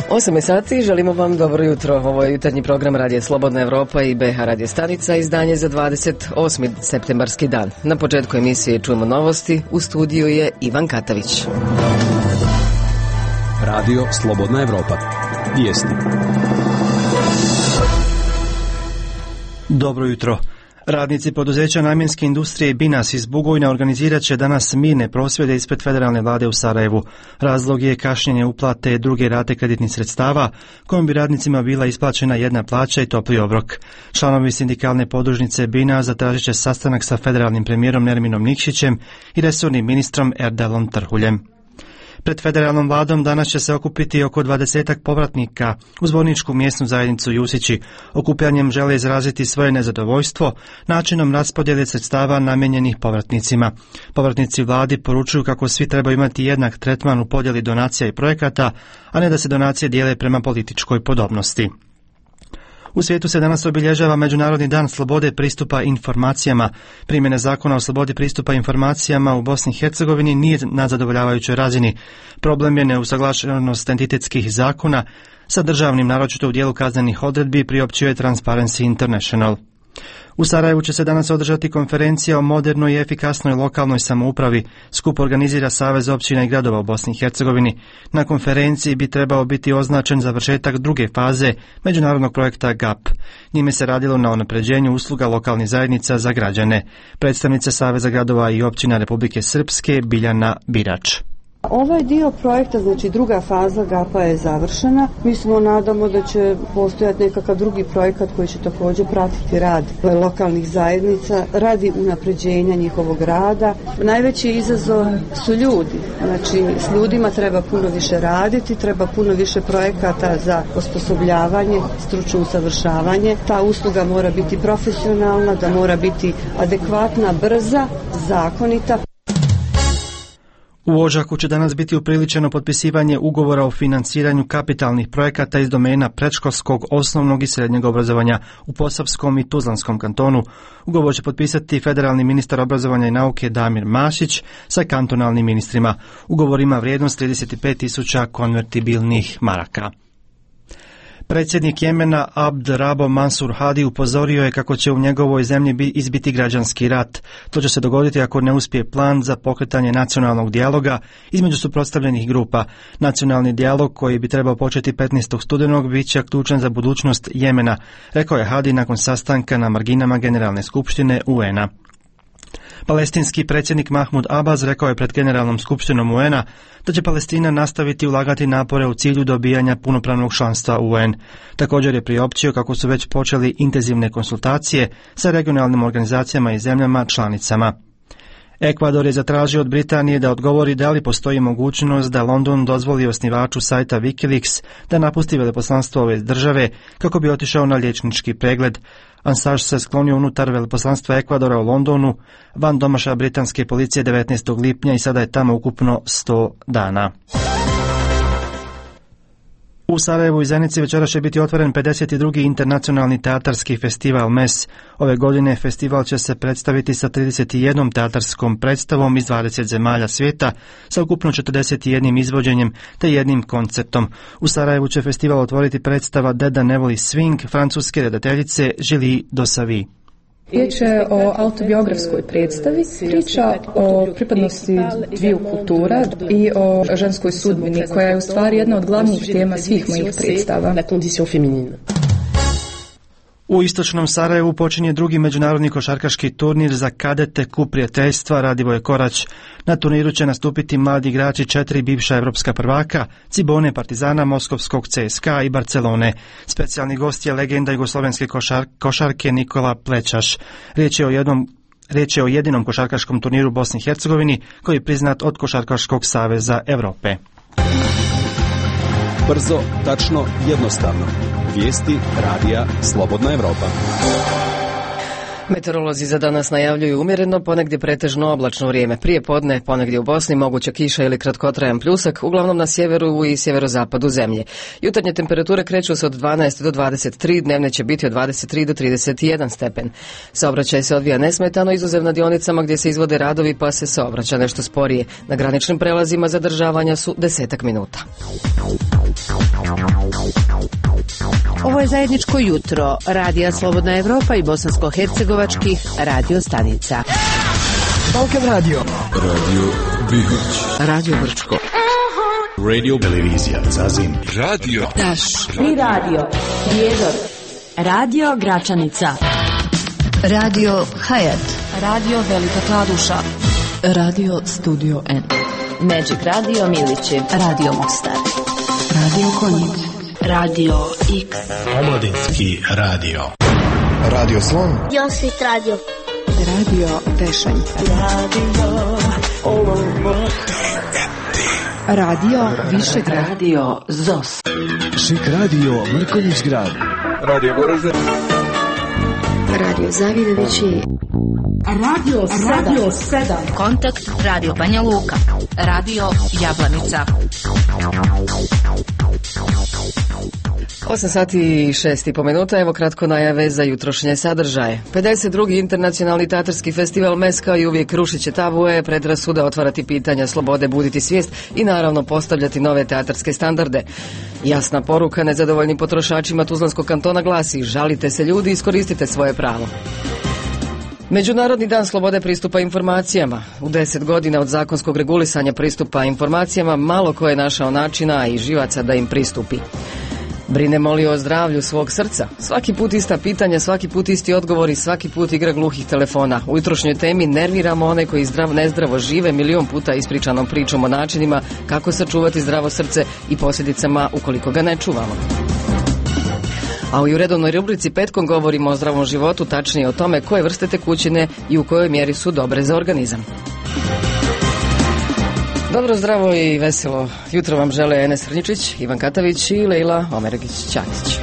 8 sati, želimo vam dobro jutro. Ovo je jutarnji program Radija Slobodna Evropa i BH Radio stanica, izdanje za 28. septembarski dan. Na početku emisije čujemo novosti, u studiju je Ivan Katavić. Radio Slobodna Evropa. Vijesti. Dobro jutro. Radnici poduzeća namjenske industrije Binas iz Bugojna organizirat će danas mirne prosvjede ispred federalne vlade u Sarajevu. Razlog je kašnjenje uplate druge rate kreditnih sredstava, kojom bi radnicima bila isplaćena jedna plaća i topli obrok. Članovi sindikalne podružnice Binas zatražit će sastanak sa federalnim premijerom Nerminom Nikšićem i resornim ministrom Erdalom Trhuljem. Pred federalnom vladom danas će se okupiti oko 20 povratnika u zborničku mjesnu zajednicu Jusići. Okupljanjem žele izraziti svoje nezadovoljstvo načinom raspodjele sredstava namijenjenih povratnicima. Povratnici vladi poručuju kako svi trebaju imati jednak tretman u podjeli donacija i projekata, a ne da se donacije dijele prema političkoj podobnosti. U svijetu se danas obilježava Međunarodni dan slobode pristupa informacijama. Primjena zakona o slobodi pristupa informacijama u Bosni i Hercegovini nije na zadovoljavajućoj razini. Problem je neusaglašenost entitetskih zakona sa državnim, naročito u dijelu kaznenih odredbi, priopćio je Transparency International. U Sarajevu će se danas održati konferencija o modernoj i efikasnoj lokalnoj samoupravi. Skup organizira Savez općina i gradova u Bosni i Hercegovini. Na konferenciji bi trebao biti označen završetak druge faze međunarodnog projekta GAP. Njime se radilo na unapređenju usluga lokalnih zajednica za građane. Predstavnica Saveza gradova i općina Republike Srpske Biljana Birač. Ovaj dio projekta, znači druga faza GAP-a je završena. Mi smo nadamo da će postojati nekakav drugi projekat koji će također pratiti rad lokalnih zajednica radi unapređenja njihovog rada. Najveći izazov su ljudi. Znači s ljudima treba puno više raditi, treba puno više projekata za osposobljavanje, stručno usavršavanje. Ta usluga mora biti profesionalna, da mora biti adekvatna, brza, zakonita. U Ožaku će danas biti upriličeno potpisivanje ugovora o financiranju kapitalnih projekata iz domena predškolskog, osnovnog i srednjeg obrazovanja u Posavskom i Tuzlanskom kantonu. Ugovor će potpisati federalni ministar obrazovanja i nauke Damir Mašić sa kantonalnim ministrima. Ugovor ima vrijednost 35.000 konvertibilnih maraka. Predsjednik Jemena Abd Rabo Mansur Hadi upozorio je kako će u njegovoj zemlji izbiti građanski rat. To će se dogoditi ako ne uspije plan za pokretanje nacionalnog dijaloga između suprotstavljenih grupa. Nacionalni dijalog koji bi trebao početi 15. studenog bit će ključan za budućnost Jemena, rekao je Hadi nakon sastanka na marginama Generalne skupštine UN-a. Palestinski predsjednik Mahmud Abbas rekao je pred Generalnom skupštinom UN-a da će Palestina nastaviti ulagati napore u cilju dobijanja punopravnog članstva UN. Također je priopćio kako su već počeli intenzivne konsultacije sa regionalnim organizacijama i zemljama članicama. Ekvador je zatražio od Britanije da odgovori da li postoji mogućnost da London dozvoli osnivaču sajta Wikileaks da napusti veleposlanstvo ove države kako bi otišao na liječnički pregled. Assange se sklonio unutar veleposlanstva Ekvadora u Londonu van domašaja britanske policije 19. lipnja i sada je tamo ukupno 100 dana. U Sarajevu i Zenici večera će biti otvoren 52. internacionalni teatarski festival MES. Ove godine festival će se predstaviti sa 31 teatarskom predstavom iz 20 zemalja svijeta sa ukupno 41 izvođenjem te jednim koncertom. U Sarajevu će festival otvoriti predstava Deda ne voli swing francuske redateljice Julie Dossavi. Riječ je o autobiografskoj predstavi, priča o pripadnosti dviju kultura i o ženskoj sudbini, koja je u stvari jedna od glavnih tema svih mojih predstava. U istočnom Sarajevu počinje drugi međunarodni košarkaški turnir za kadete Kup prijateljstva Radivoje Korać. Na turniru će nastupiti mladi igrači 4 bivša evropska prvaka, Cibone, Partizana, Moskovskog CSKA i Barcelone. Specijalni gost je legenda jugoslovenske košarke Nikola Plećaš. Riječ je o jedinom košarkaškom turniru u Bosni i Hercegovini koji je priznat od Košarkaškog saveza Europe. Brzo, tačno, jednostavno. Vijesti Radija Slobodna Evropa. Meteorolozi za danas najavljuju umjereno, ponegdje pretežno oblačno vrijeme. Prije podne ponegdje u Bosni moguća kiša ili kratkotrajan pljusak, uglavnom na sjeveru i sjeverozapadu zemlje. Jutarnje temperature kreću se od 12 do 23, dnevne će biti od 23 do 31 stepen. Saobraćaj se odvija nesmetano, izuzev na dionicama gdje se izvode radovi pa se saobraća nešto sporije. Na graničnim prelazima zadržavanja su 10 minuta. Ovo je zajedničko jutro Radija Slobodna Evropa i bosansko-hercegovačkih radio stanica. Balkan Radio. Radio Bihać. Radio Brčko. Radio Televizija Zazim. Radio Naš. Pri radio Prijedor. Radio Gračanica. Radio Hayat. Radio Velika Kladuša. Radio Studio N. Magic Radio Milići. Radio Mostar. Radio Konjic. Radio X. Omladinski radio. Radio Slon. Josit Radio. Radio Tešanj. Radio Višegrad. Radio ZOS. Šik Radio Mrkonjić Grad. Radio Goražde. Radio Zavidovići. Radio 7. Kontakt Radio Banja Luka. Radio Jablanica. 8 sati i 6,5 minuta, evo kratko najave za jutrošnje sadržaje. 52. internacionalni teatarski festival MES kao i uvijek rušit će tabue, predrasude, otvarati pitanja slobode, buditi svijest i naravno postavljati nove teatarske standarde. Jasna poruka nezadovoljnim potrošačima Tuzlanskog kantona glasi: žalite se ljudi, iskoristite svoje pravo. Međunarodni dan slobode pristupa informacijama. U 10 godina od zakonskog regulisanja pristupa informacijama malo ko je našao načina i živaca da im pristupi. Brinemo li o zdravlju svog srca? Svaki put ista pitanja, svaki put isti odgovori, svaki put igra gluhih telefona. U jutrošnjoj temi nerviramo one koji nezdravo žive milion puta ispričanom pričom o načinima kako sačuvati zdravo srce i posljedicama ukoliko ga ne čuvamo. A u redovnoj rubrici petkom govorimo o zdravom životu, tačnije o tome koje vrste tekućine i u kojoj mjeri su dobre za organizam. Dobro, zdravo i veselo jutro vam žele Enes Srnjičić, Ivan Katavić i Lejla Omeregić-Ćatić.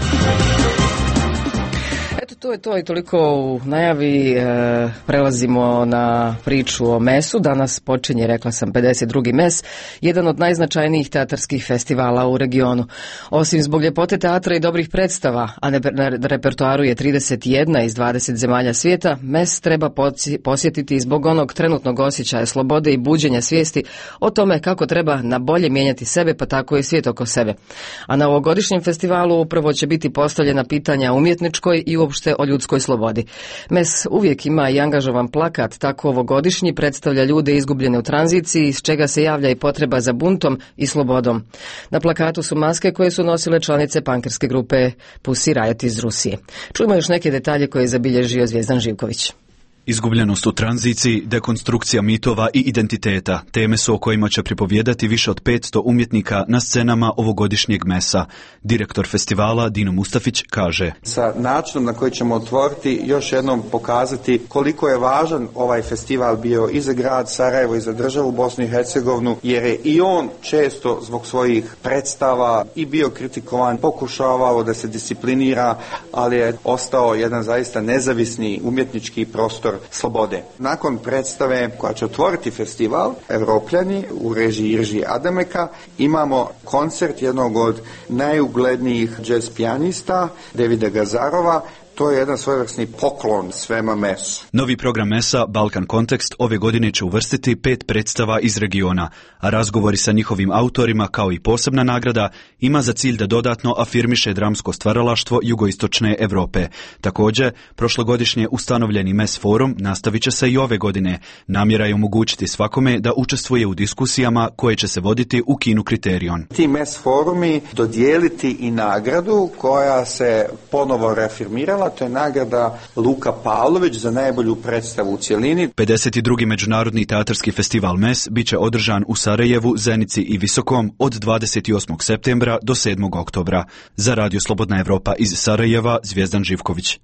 Eto, to je to i toliko u najavi. Prelazimo na priču o MES-u. Danas počinje, rekla sam, 52. MES, jedan od najznačajnijih teatarskih festivala u regionu. Osim zbog ljepote teatra i dobrih predstava, a na repertoaru je 31 iz 20 zemalja svijeta, MES treba posjetiti zbog onog trenutnog osjećaja slobode i buđenja svijesti o tome kako treba na bolje mijenjati sebe, pa tako i svijet oko sebe. A na ovogodišnjem festivalu upravo će biti postavljena pitanja o umjetničkoj i uopšte o ljudskoj slobodi. MES uvijek ima i angažovan plakat, tako ovogodišnji predstavlja ljude izgubljene u tranziciji, iz čega se javlja i potreba za buntom i slobodom. Na plakatu su maske koje su nosile članice pankerske grupe Pussy Riot iz Rusije. Čujmo još neke detalje koje je zabilježio Zvijezdan Živković. Izgubljenost u tranziciji, dekonstrukcija mitova i identiteta, teme su o kojima će pripovijedati više od 500 umjetnika na scenama ovogodišnjeg MES-a. Direktor festivala Dino Mustafić kaže: sa načinom na koji ćemo otvoriti, još jednom pokazati koliko je važan ovaj festival bio i za grad Sarajevo i za državu Bosnu i Hercegovinu, jer je i on često zbog svojih predstava i bio kritikovan, pokušavao da se disciplinira, ali je ostao jedan zaista nezavisni umjetnički prostor slobode. Nakon predstave koja će otvoriti festival, Evropljani u režiji Irži Adameka, imamo koncert jednog od najuglednijih jazz pijanista, Davida Gazarova. To je jedan svojevrsni poklon svema MES-u. Novi program MES-a, Balkan Kontekst, ove godine će uvrstiti 5 predstava iz regiona, a razgovori sa njihovim autorima kao i posebna nagrada ima za cilj da dodatno afirmiše dramsko stvaralaštvo jugoistočne Europe. Također, prošlogodišnje ustanovljeni MES forum nastavit će se i ove godine. Namjera je omogućiti svakome da učestvuje u diskusijama koje će se voditi u kinu Kriterion. Ti MES forumi dodijeliti i nagradu koja se ponovo reafirmirala. To je nagrada Luka Pavlović za najbolju predstavu u cjelini. 52. Međunarodni teatarski festival MES bit će održan u Sarajevu, Zenici i Visokom od 28. septembra do 7. oktobra. Za Radio Slobodna Evropa iz Sarajeva, Zvijezdan Živković.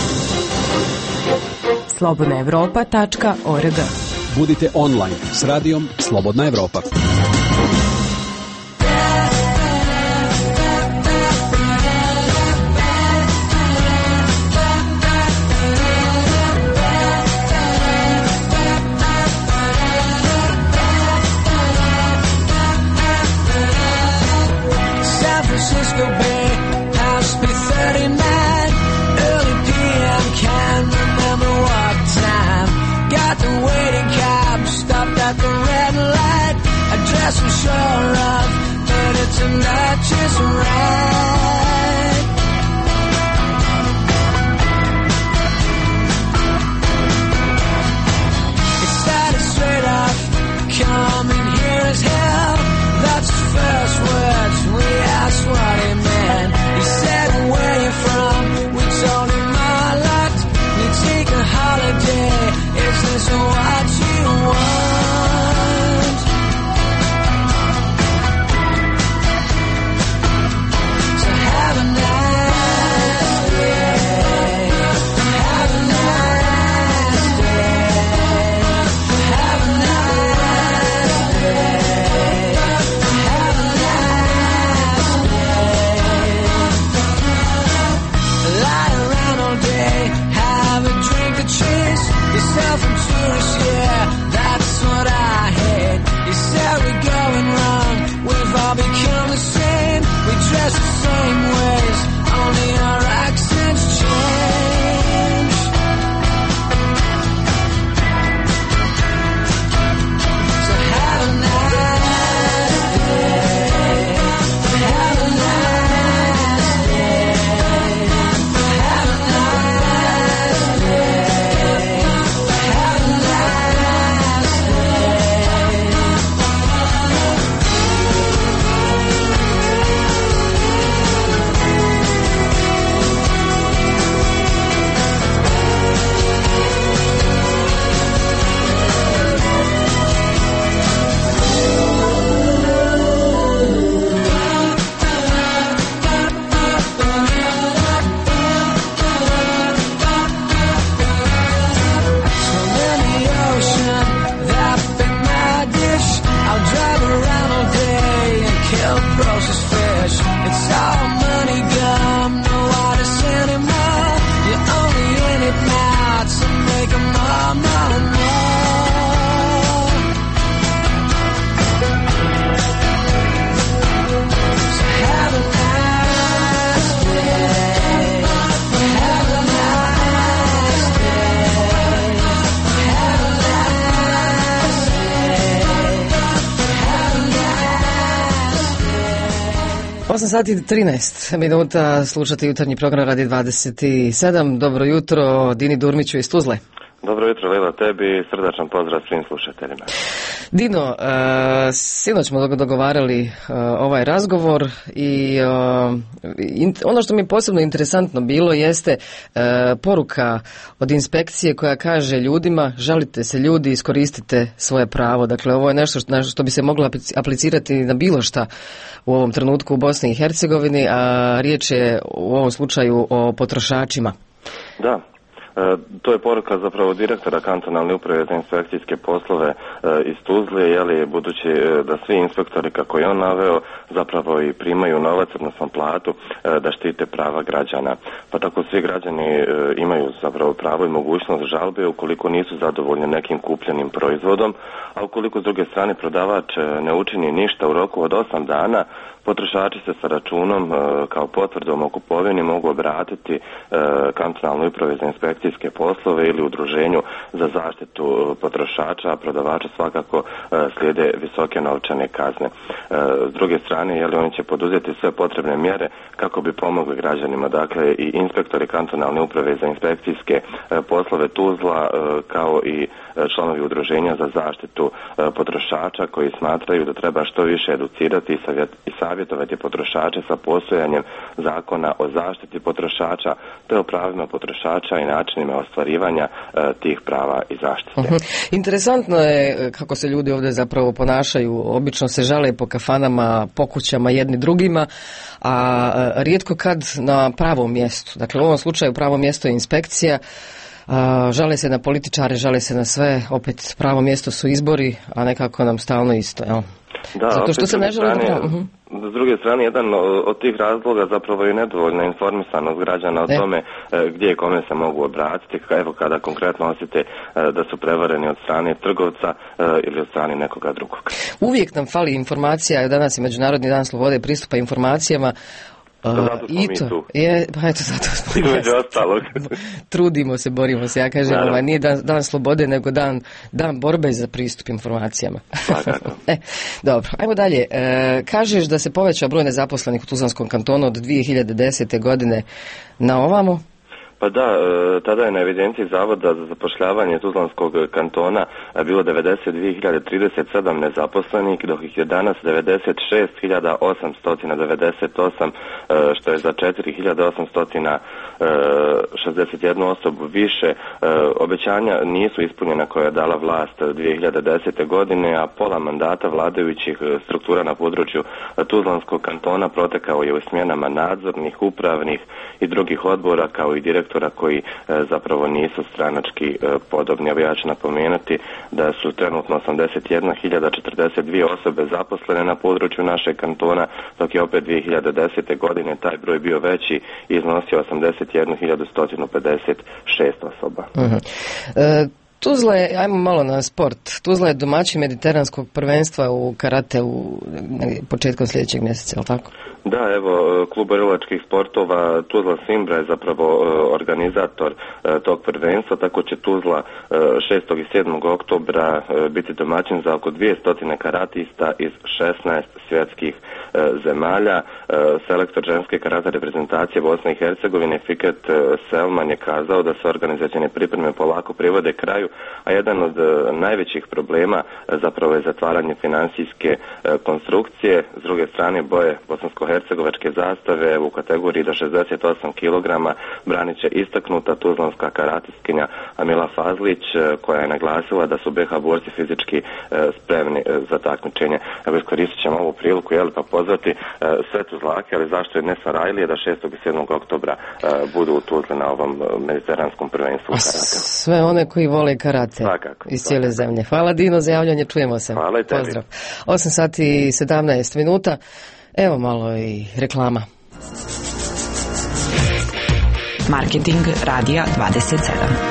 slobodnaevropa.org. Budite online s radijom Slobodna Evropa. I'm sure of, but it it turned out just right. It started straight off, coming here as hell. That's the first words we asked what he meant. He said, where you from? We told him our lot. We take a holiday. Is this what you want? So have a nice day. Have a nice day. Have a nice day. Have a nice day. Lie around all day, have a drink of cheese. Yourself and tourists, yeah, that's what I hate. You said we're going wrong, we've all become the same. We dress the same ways, only our accents change. So have a nice day. Have a nice day. Have a nice day. Have a nice swim in the ocean, that be my dish. I'll drive around all day and kill processed fish. It's all money gum, no artists anymore. You're only in it now to make more, more, more. So have a nice day. Have a nice day. Have a nice day. Have a nice day. 8 sati i 13 minuta, slušate jutarnji program radi 27. Dobro jutro, Dini Durmiću iz Tuzle. Dobro jutro, Lila, tebi i srdačan pozdrav svim slušateljima. Dino, sinoć smo dogovarali ovaj razgovor i ono što mi je posebno interesantno bilo jeste poruka od inspekcije koja kaže ljudima, žalite se ljudi, iskoristite svoje pravo. Dakle, ovo je nešto što bi se moglo aplicirati na bilo šta u ovom trenutku u Bosni i Hercegovini, a riječ je u ovom slučaju o potrošačima. Da. To je poruka zapravo direktora kantonalne uprave za inspekcijske poslove iz Tuzle, budući da svi inspektori, kako je on naveo, zapravo i primaju novac, odnosno platu, da štite prava građana. Pa tako svi građani imaju zapravo pravo i mogućnost žalbe ukoliko nisu zadovoljni nekim kupljenim proizvodom, a ukoliko s druge strane prodavač ne učini ništa u roku od 8 dana, potrošači se sa računom kao potvrdom o kupovini mogu obratiti kantonalnoj upravi za inspekcijske poslove ili udruženju za zaštitu potrošača, a prodavača svakako slijede visoke novčane kazne. S druge strane, oni će poduzeti sve potrebne mjere kako bi pomogli građanima. Dakle, i inspektori kantonalne uprave za inspekcijske poslove Tuzla, kao i članovi udruženja za zaštitu potrošača koji smatraju da treba što više educirati i savjetovati potrošače sa postojanjem zakona o zaštiti potrošača te o pravima potrošača i načinima ostvarivanja tih prava i zaštite. Interesantno je kako se ljudi ovdje zapravo ponašaju. Obično se žale po kafanama, po kućama jedni drugima, a rijetko kad na pravom mjestu. Dakle, u ovom slučaju pravo mjesto je inspekcija. Žale se na političare, žale se na sve, opet pravo mjesto su izbori, a nekako nam stalno isto, jel? Da, zato što se ne žele S druge strane, jedan od tih razloga zapravo je nedovoljna informisanost građana o tome gdje i kome se mogu obratiti, evo kada konkretno osjete da su prevareni od strane trgovca ili od strane nekoga drugog. Uvijek nam fali informacija, danas je Međunarodni dan slobode i pristupa informacijama. Zato smo mi tu. Pa eto, zato smo između ostalog. Trudimo se, borimo se. Ja kažem, nije dan slobode, nego dan borbe za pristup informacijama. Dobro, ajmo dalje. Kažeš da se povećao broj nezaposlenih u Tuzlanskom kantonu od 2010. godine na ovamo? Pa da, tada je na evidenciji Zavoda za zapošljavanje Tuzlanskog kantona bilo 92.037 nezaposlenih, dok ih je danas 96.898, što je za 4.861 osobu više. Obećanja nisu ispunjena koja je dala vlast 2010. godine, a pola mandata vladajućih struktura na području Tuzlanskog kantona protekao je u smjenama nadzornih, upravnih i drugih odbora, kao i direktora koji zapravo nisu stranački podobni. Ja ću napomenuti da su trenutno 81.042 osobe zaposlene na području našeg kantona, dok je opet 2010. godine taj broj bio veći i iznosio 81.156 osoba. Tuzla je, ajmo malo na sport, Tuzla je domaćin mediteranskog prvenstva u karate početkom sljedećeg mjeseca, je li tako? Da, evo, klub borilačkih sportova Tuzla Simbra je zapravo organizator tog prvenstva, tako će Tuzla 6. i 7. oktobra biti domaćin za oko 200 karatista iz 16 svjetskih zemalja. Selektor ženske karate reprezentacije Bosne i Hercegovine Fikret Selman je kazao da se organizacione pripreme polako privode kraju, a jedan od najvećih problema zapravo je zatvaranje financijske konstrukcije. S druge strane, boje bosansko-hercegovačke zastave u kategoriji do 68 kg branit će istaknuta tuzlanska karatistkinja Amila Fazlić, koja je naglasila da su BH borci fizički spremni za takmičenje. Evo, iskoristit ćemo ovu priliku, pa pozvati sve Tuzlake, ali zašto je ne Sarajlije, da 6. i 7. oktobra budu u Tuzli na ovom mediteranskom prvenstvu karate. Sve one koji vole karate iz cijele zemlje. Hvala Dino za javljanje, čujemo se. Hvala i tebi. Pozdrav. 8 sati i 17 minuta. Evo malo i reklama. Marketing Radija 27.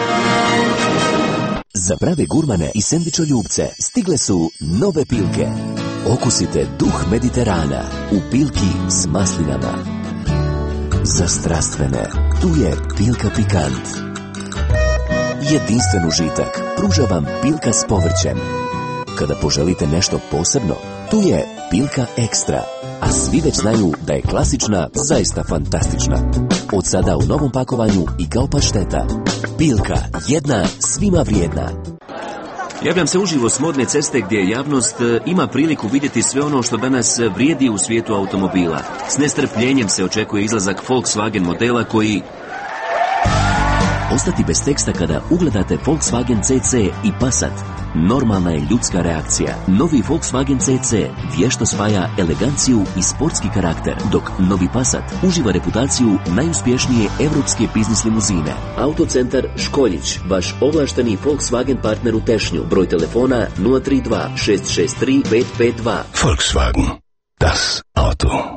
Za prave gurmane i sendvičoljubce stigle su nove Pilke. Okusite duh Mediterana u Pilki s maslinama. Za strastvene, tu je Pilka Pikant. Jedinstven užitak pruža vam Pilka s povrćem. Kada poželite nešto posebno, tu je Pilka Ekstra, a svi već znaju da je klasična zaista fantastična. Od sada u novom pakovanju i kao pašteta. Pilka, jedna svima vrijedna. Javljam se uživo s Modne ceste gdje javnost ima priliku vidjeti sve ono što danas vrijedi u svijetu automobila. S nestrpljenjem se očekuje izlazak Volkswagen modela koji... Ostati bez teksta kada ugledate Volkswagen CC i Passat. Normalna je ljudska reakcija. Novi Volkswagen CC vješto spaja eleganciju i sportski karakter, dok novi Passat uživa reputaciju najuspješnije evropske biznis limuzine. Autocentar Školjić, vaš ovlašteni Volkswagen partner u Tešnju. Broj telefona 032 663 552. Volkswagen. Das Auto.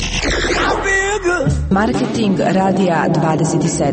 Marketing Radija 27.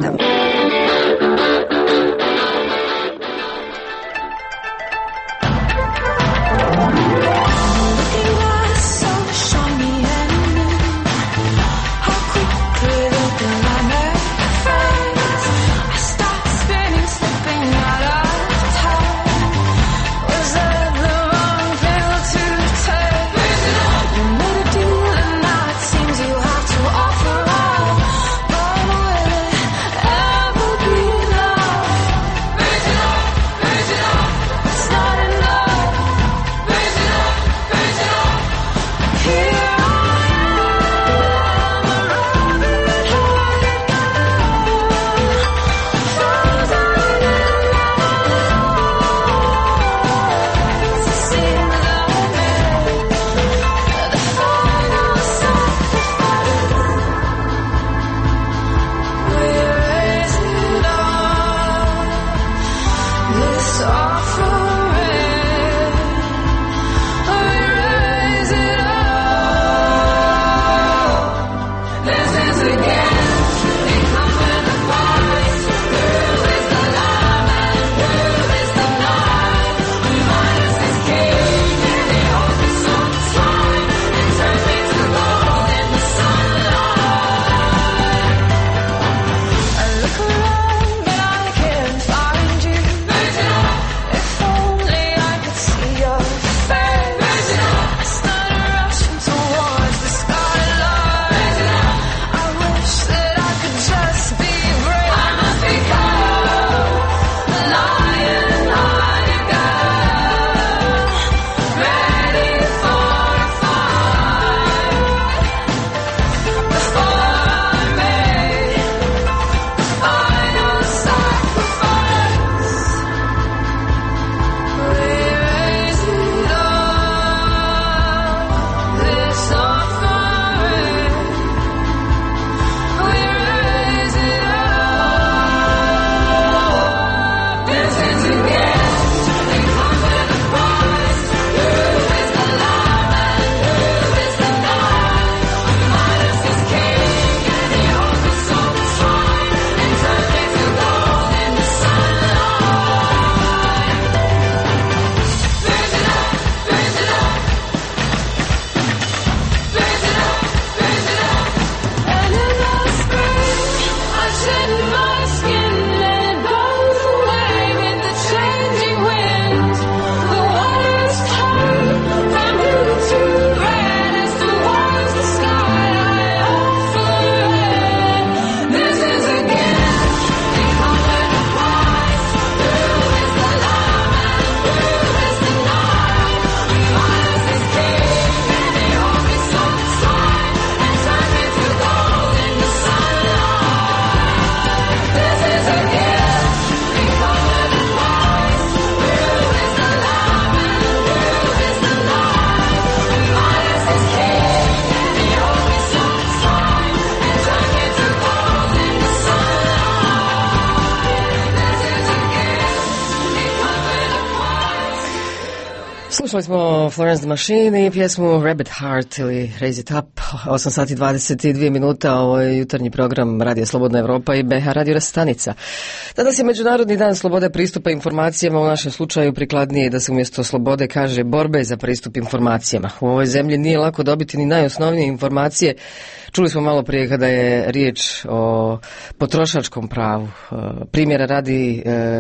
Slušali smo Florence the Machine i pjesmu Rabbit Heart ili Raise It Up. 8 sati 22 minuta, ovo je jutarnji program Radio Slobodna Evropa i BH Radio stanica. Danas je Međunarodni dan slobode pristupa informacijama, u našem slučaju prikladnije da se umjesto slobode kaže borbe za pristup informacijama. U ovoj zemlji nije lako dobiti ni najosnovnije informacije. Čuli smo malo prije kada je riječ o potrošačkom pravu. Primjera radi,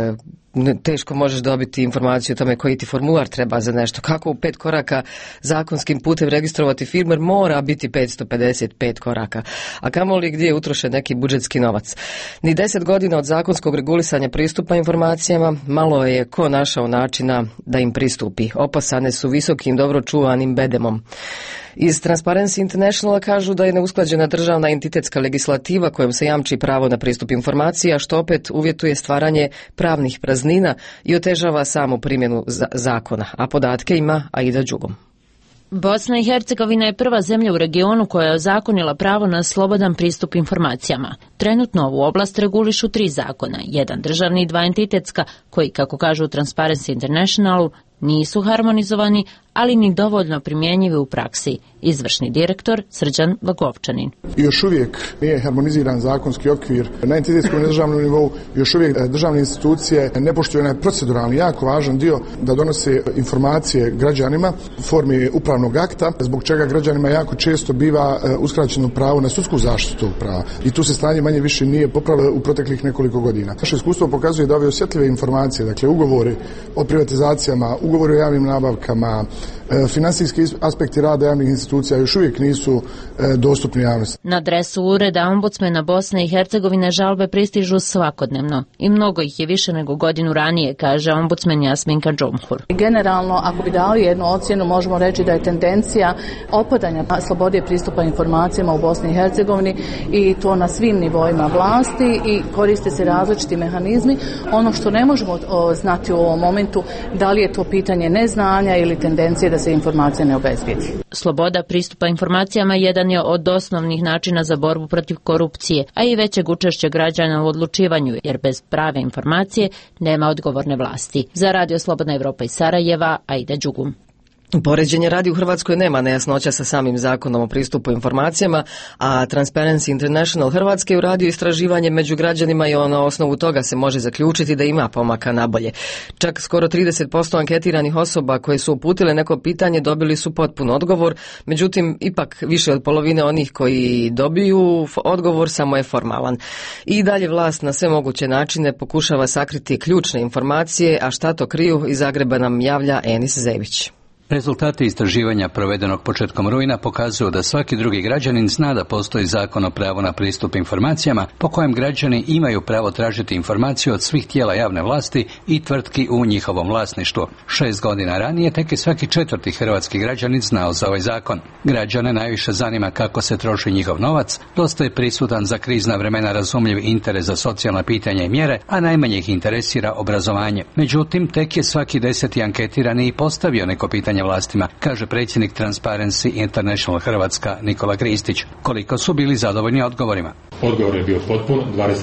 teško možeš dobiti informaciju o tome koji ti formular treba za nešto. Kako u 5 koraka zakonskim putem registrovati firmu, mora biti 555 koraka. A kamoli gdje je utrošen neki budžetski novac. Ni 10 godina od zakonskog regulisanja pristupa informacijama, malo je ko našao načina da im pristupi. Opasane su visokim, dobro čuvanim bedemom. Iz Transparency Internationala kažu da je neusklađena državna entitetska legislativa kojom se jamči pravo na pristup informacija, što opet uvjetuje stvaranje pravnih praznina i otežava samu primjenu zakona, a podatke ima Aida Đugom. Bosna i Hercegovina je prva zemlja u regionu koja je ozakonila pravo na slobodan pristup informacijama. Trenutno ovu oblast regulišu 3 zakona, jedan državni i 2 entitetska, koji, kako kažu u Transparency Internationalu, nisu harmonizovani, ali ni dovoljno primjenjivi u praksi. Izvršni direktor Srđan Blagovčanin. Još uvijek nije harmoniziran zakonski okvir na entitetskom i državnom nivou, još uvijek državne institucije ne poštuju onaj proceduralni jako važan dio da donose informacije građanima u formi upravnog akta, zbog čega građanima jako često biva uskraćeno pravo na sudsku zaštitu tog prava. I tu se stanje manje više nije popravilo u proteklih nekoliko godina. Naše iskustvo pokazuje da ove osjetljive informacije, dakle ugovori o privatizacijama, ugovori o javnim nabavkama, finansijski aspekti rada javnih institucija još uvijek nisu dostupni javnosti. Na adresu Ureda ombudsmena Bosne i Hercegovine žalbe pristižu svakodnevno i mnogo ih je više nego godinu ranije, kaže ombudsmen Jasminka Džomhur. Generalno, ako bi dali jednu ocjenu, možemo reći da je tendencija opadanja slobode pristupa informacijama u Bosni i Hercegovini i to na svim nivoima vlasti i koriste se različiti mehanizmi. Ono što ne možemo znati u ovom momentu, da li je to pitanje neznanja ili tendencije da se informacija ne obezbijedi. Sloboda pristupa informacijama jedan je od osnovnih načina za borbu protiv korupcije, a i većeg učešća građana u odlučivanju, jer bez prave informacije nema odgovorne vlasti. Za Radio Slobodna Evropa iz Sarajeva, Aida Đugum. Poređenje radi u Hrvatskoj nema nejasnoća sa samim zakonom o pristupu informacijama, a Transparency International Hrvatske je uradio istraživanje među građanima i na osnovu toga se može zaključiti da ima pomaka nabolje. Čak skoro 30% anketiranih osoba koje su uputile neko pitanje dobili su potpun odgovor, međutim ipak više od polovine onih koji dobiju odgovor samo je formalan. I dalje vlast na sve moguće načine pokušava sakriti ključne informacije, a šta to kriju iz Zagreba nam javlja Enis Zević. Rezultati istraživanja provedenog početkom rujna pokazuju da svaki drugi građanin zna da postoji zakon o pravu na pristup informacijama po kojem građani imaju pravo tražiti informaciju od svih tijela javne vlasti i tvrtki u njihovom vlasništvu. 6 godina ranije tek je svaki 4. hrvatski građanin znao za ovaj zakon. Građane najviše zanima kako se troši njihov novac, dosta je prisutan za krizna vremena razumljiv interes za socijalna pitanja i mjere, a najmanje ih interesira obrazovanje. Međutim, tek je svaki 10. anketirani i postavio neko pitanje vlastima, kaže predsjednik Transparency International Hrvatska Nikola Kristić. Koliko su bili zadovoljni odgovorima? Odgovor je bio potpun,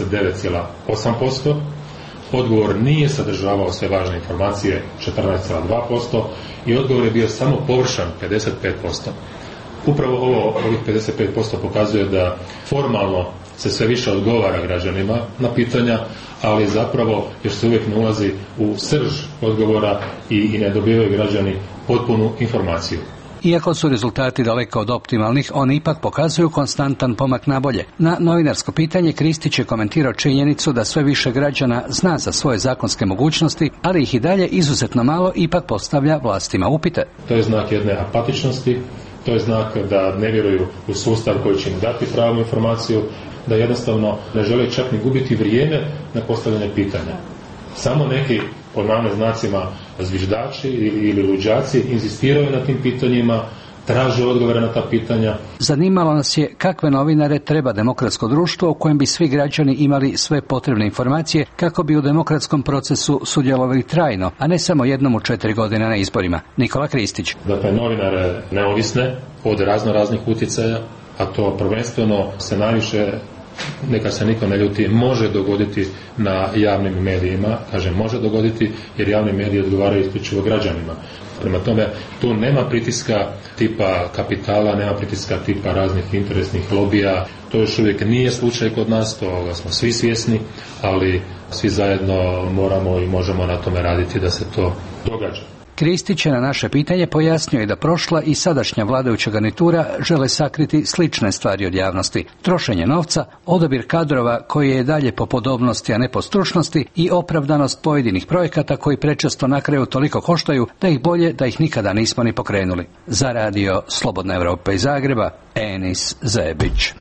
29,8%. Odgovor nije sadržavao sve važne informacije, 14,2%. I odgovor je bio samo površan, 55%. Upravo ovih 55% pokazuje da formalno se sve više odgovara građanima na pitanja, ali zapravo još se uvijek ne ulazi u srž odgovora i ne dobivaju građani potpunu informaciju. Iako su rezultati daleko od optimalnih, oni ipak pokazuju konstantan pomak na bolje. Na novinarsko pitanje Kristić je komentirao činjenicu da sve više građana zna za svoje zakonske mogućnosti, ali ih i dalje izuzetno malo ipak postavlja vlastima upite. To je znak jedne apatičnosti, to je znak da ne vjeruju u sustav koji će im dati pravu informaciju, da jednostavno ne žele čak ni gubiti vrijeme na postavljanje pitanja. Samo neki, pod navodnim znacima, zviždači ili luđaci inzistiraju na tim pitanjima, traže odgovore na ta pitanja. Zanimalo nas je kakve novinare treba demokratsko društvo u kojem bi svi građani imali sve potrebne informacije kako bi u demokratskom procesu sudjelovali trajno, a ne samo jednom u 4 godine na izborima. Nikola Kristić. Dakle, novinare neovisne od raznih utjecaja, a to prvenstveno se najviše neka se niko ne ljuti, može dogoditi na javnim medijima, kažem može dogoditi jer javni mediji odgovaraju isključivo građanima. Prema tome, tu nema pritiska tipa kapitala, nema pritiska tipa raznih interesnih lobija. To još uvijek nije slučaj kod nas, toga smo svi svjesni, ali svi zajedno moramo i možemo na tome raditi da se to događa. Kristić je na naše pitanje pojasnio da prošla i sadašnja vladajuća garnitura žele sakriti slične stvari od javnosti. Trošenje novca, odabir kadrova koji je dalje po podobnosti, a ne po stručnosti i opravdanost pojedinih projekata koji prečesto na kraju toliko koštaju da ih bolje da ih nikada nismo ni pokrenuli. Za radio Slobodna Evropa iz Zagreba, Enis Zebić.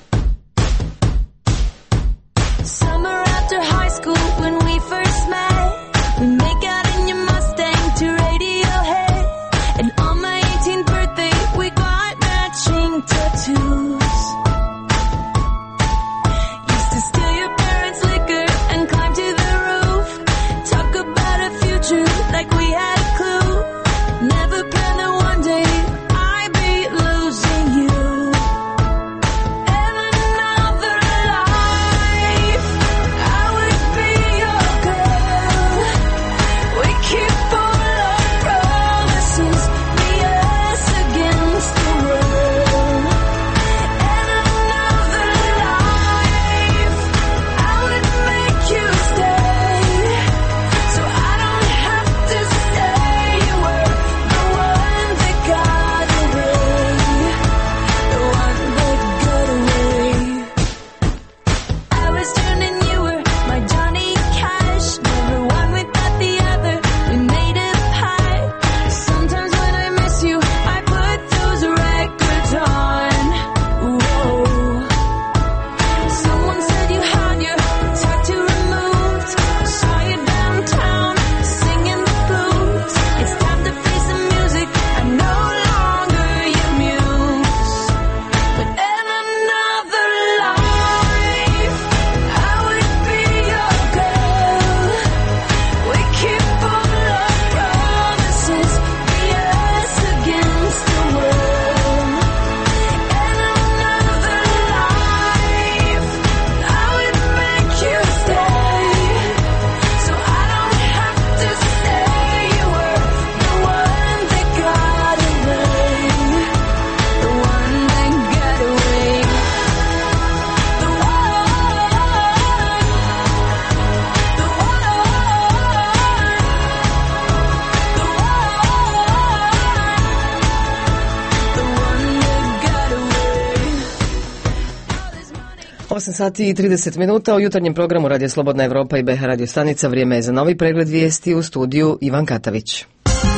Sati i 30 minuta u jutarnjem programu Radio Slobodna Evropa i BH radio stanica. Vrijeme je za novi pregled vijesti, u studiju Ivan Katavić.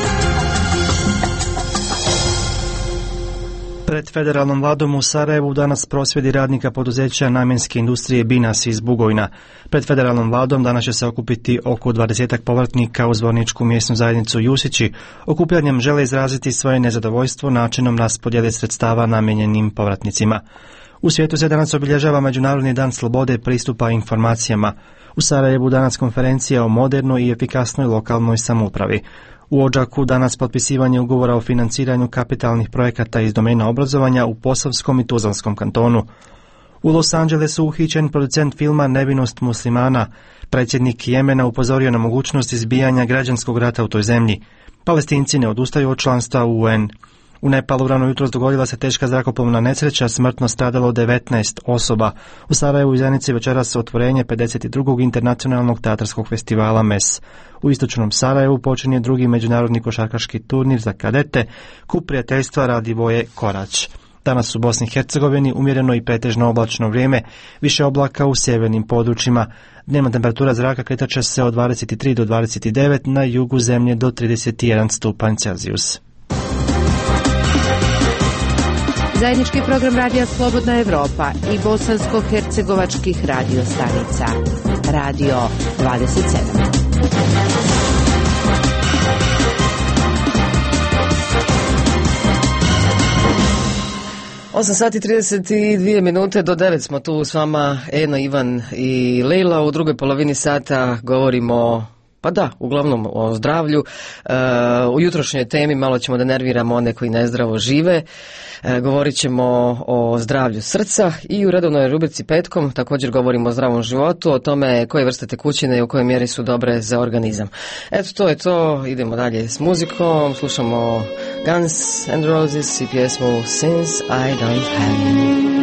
Pred federalnom vladom u Sarajevu danas prosvjedi radnika poduzeća namjenske industrije Binas iz Bugojna. Pred federalnom vladom danas će se okupiti oko 20 povratnika u zvorničku mjesnu zajednicu Jusići. Okupljanjem žele izraziti svoje nezadovoljstvo načinom raspodjele sredstava namijenjenim povratnicima. U svijetu se danas obilježava Međunarodni dan slobode pristupa informacijama. U Sarajevu danas konferencija o modernoj i efikasnoj lokalnoj samoupravi. U Odžaku danas potpisivanje ugovora o financiranju kapitalnih projekata iz domena obrazovanja u Posavskom i Tuzlanskom kantonu. U Los Angelesu uhićen producent filma Nevinost muslimana. Predsjednik Jemena upozorio na mogućnost izbijanja građanskog rata u toj zemlji. Palestinci ne odustaju od članstva u UN. U Nepalu rano jutros dogodila se teška zrakoplovna nesreća, smrtno stradalo 19 osoba. U Sarajevu i Zenici večeras otvorenje 52. internacionalnog teatarskog festivala MES. U istočnom Sarajevu počinje drugi međunarodni košarkaški turnir za kadete, kup prijateljstva Radivoje Korać. Danas u Bosni i Hercegovini umjereno i pretežno oblačno vrijeme, više oblaka u sjevernim područjima. Dnevna temperatura zraka kretat će se od 23 do 29, na jugu zemlje do 31 stupanj Celzijus. Zajednički program Radija Slobodna Evropa i bosansko-hercegovačkih radio stanica. Radio 27. 8 sati 32 minute do 9 smo tu s vama, Eno, Ivan i Lejla. U drugoj polovini sata govorimo Pa da, uglavnom o zdravlju. U jutrošnjoj temi malo ćemo da nerviramo one koji nezdravo žive. Govorit ćemo o zdravlju srca i u redovnoj rubrici Petkom također govorimo o zdravom životu, o tome koje vrste tekućine i u kojoj mjeri su dobre za organizam. Eto, to je to. Idemo dalje s muzikom. Slušamo Guns N' Roses i pjesmu Since I Don't Have You.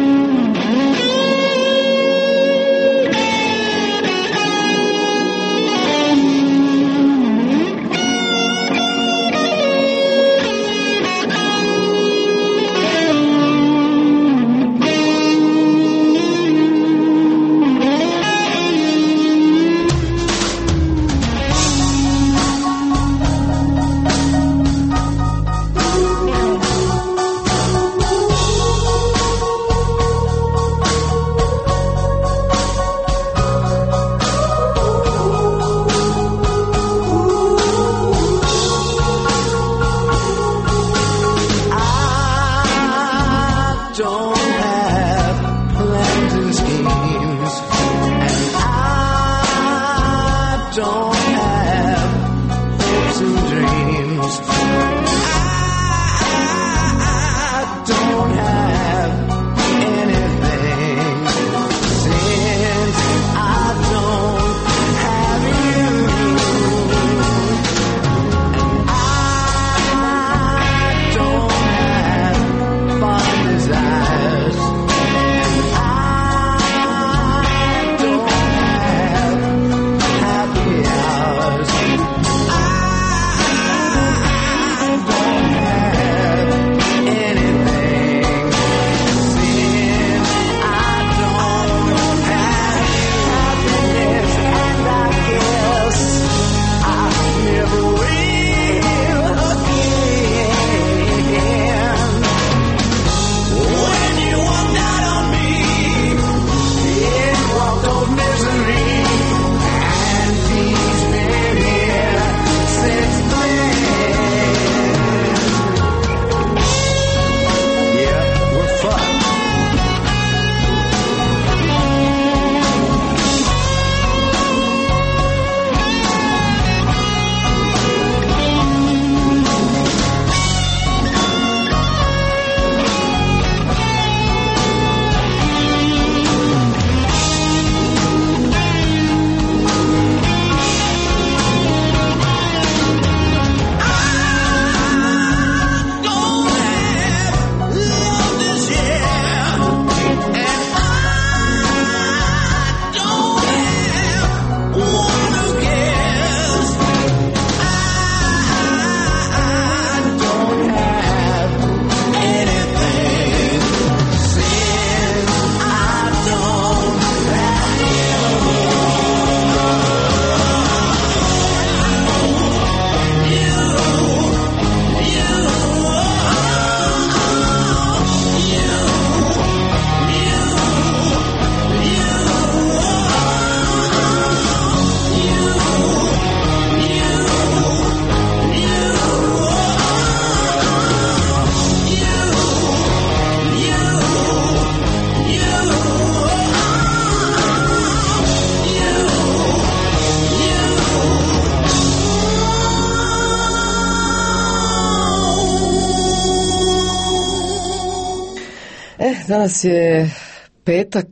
Danas je petak,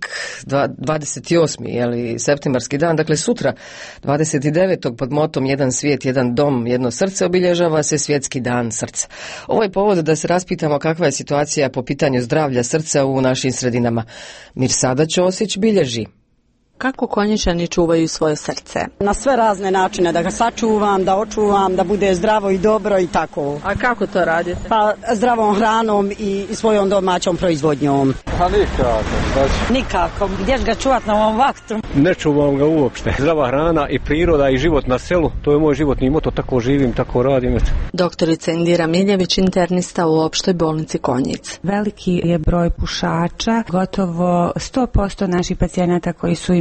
28. septembarski dan, dakle sutra 29. pod motom Jedan svijet, jedan dom, jedno srce obilježava se Svjetski dan srca. Ovo je povod da se raspitamo kakva je situacija po pitanju zdravlja srca u našim sredinama. Mirsada Ćosić bilježi. Kako Konjičani čuvaju svoje srce? Na sve razne načine, da ga sačuvam, da očuvam, da bude zdravo i dobro i tako. A kako to radite? Pa zdravom hranom i svojom domaćom proizvodnjom. Pa nikako. Nikako. Gdje ga čuvati na ovom vaktu? Ne čuvam ga uopšte. Zdrava hrana i priroda i život na selu, to je moj životni moto, tako živim, tako radim. Doktorica Indira Miljević, internista u opštoj bolnici Konjic. Veliki je broj pušača, gotovo 100% naših pacijenata koji su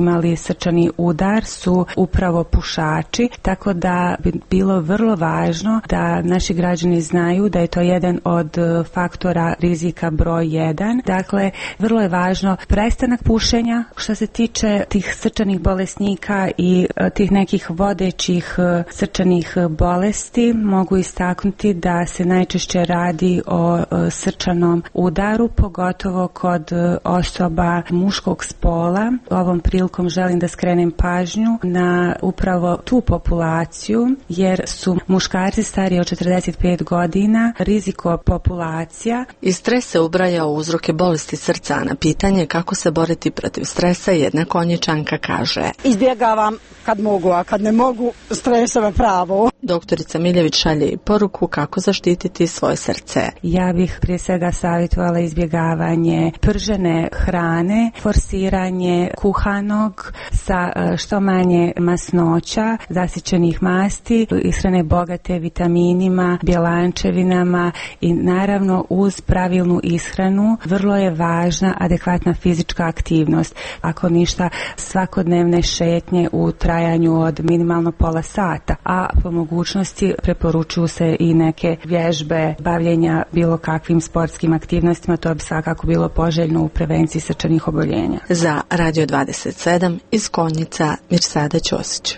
imali srčani udar su upravo pušači, tako da bi bilo vrlo važno da naši građani znaju da je to jedan od faktora rizika broj 1. Dakle, vrlo je važno prestanak pušenja. Što se tiče tih srčanih bolesnika i tih nekih vodećih srčanih bolesti, mogu istaknuti da se najčešće radi o srčanom udaru, pogotovo kod osoba muškog spola. Ovom prilikom želim da skrenem pažnju na upravo tu populaciju, jer su muškarci stariji od 45 godina riziko populacija. I stres se ubraja u uzroke bolesti srca. Na pitanje kako se boriti protiv stresa, jedna Konjičanka kaže: izbjegavam kad mogu, a kad ne mogu, stresove pravo. Doktorica Miljević šalje i poruku kako zaštititi svoje srce. Ja bih prije svega savjetovala izbjegavanje pržene hrane, forsiranje kuhanog sa što manje masnoća, zasićenih masti, ishrane bogate vitaminima, bjelančevinama i naravno uz pravilnu ishranu vrlo je važna adekvatna fizička aktivnost. Ako ništa, svakodnevne šetnje u trajanju od minimalno pola sata, a po mogućnosti preporučuju se i neke vježbe bavljenja bilo kakvim sportskim aktivnostima. To bi svakako bilo poželjno u prevenciji srčanih oboljenja. Za Radio 27 iz Konjica, Mirsada Ćosić.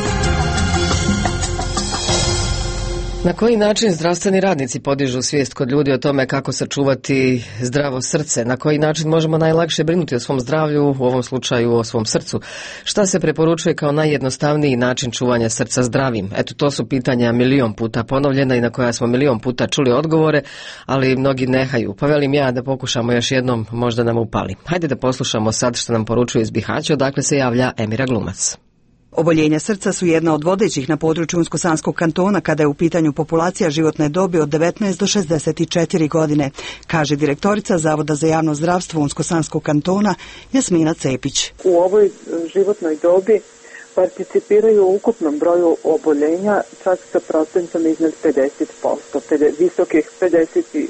Na koji način zdravstveni radnici podižu svijest kod ljudi o tome kako sačuvati zdravo srce? Na koji način možemo najlakše brinuti o svom zdravlju, u ovom slučaju o svom srcu? Šta se preporučuje kao najjednostavniji način čuvanja srca zdravim? Eto, to su pitanja milion puta ponovljena i na koja smo milion puta čuli odgovore, ali mnogi nehaju. Pa velim ja da pokušamo još jednom, možda nam upali. Hajde da poslušamo sad što nam poručuje iz Bihaća, odakle se javlja Emira Glumac. Oboljenja srca su jedna od vodećih na području Unsko-Sanskog kantona kada je u pitanju populacija životne dobi od 19 do 64 godine, kaže direktorica Zavoda za javno zdravstvo Unsko-Sanskog kantona Jasmina Cepić. U ovoj životnoj dobi participiraju u ukupnom broju oboljenja čak sa procentom iznad 50%, visokih 57,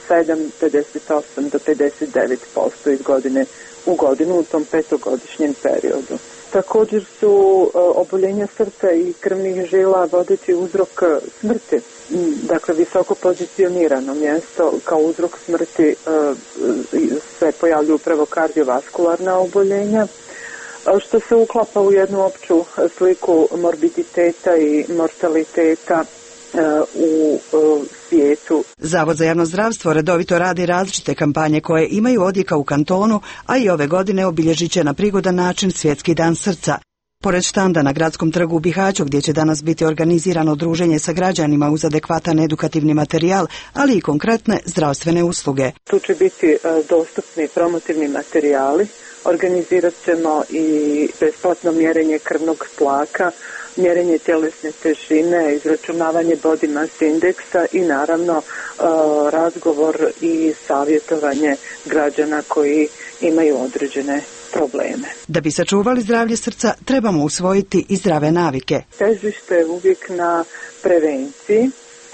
58 do 59% iz godine u godinu u tom petogodišnjem periodu. Također su oboljenja srca i krvnih žila vodeći uzrok smrti. Dakle, visoko pozicionirano mjesto kao uzrok smrti se pojavljuju upravo kardiovaskularna oboljenja, što se uklapa u jednu opću sliku morbiditeta i mortaliteta u svijetu. Zavod za javno zdravstvo redovito radi različite kampanje koje imaju odjeka u kantonu, a i ove godine obilježit će na prigodan način Svjetski dan srca. Pored štanda na Gradskom trgu u Bihaću, gdje će danas biti organizirano druženje sa građanima uz adekvatan edukativni materijal, ali i konkretne zdravstvene usluge. Tu će biti dostupni promotivni materijali, organizirat ćemo i besplatno mjerenje krvnog tlaka, mjerenje tjelesne težine, izračunavanje body mass indeksa i naravno razgovor i savjetovanje građana koji imaju određene probleme. Da bi sačuvali zdravlje srca, trebamo usvojiti i zdrave navike. Težište je uvijek na prevenciji,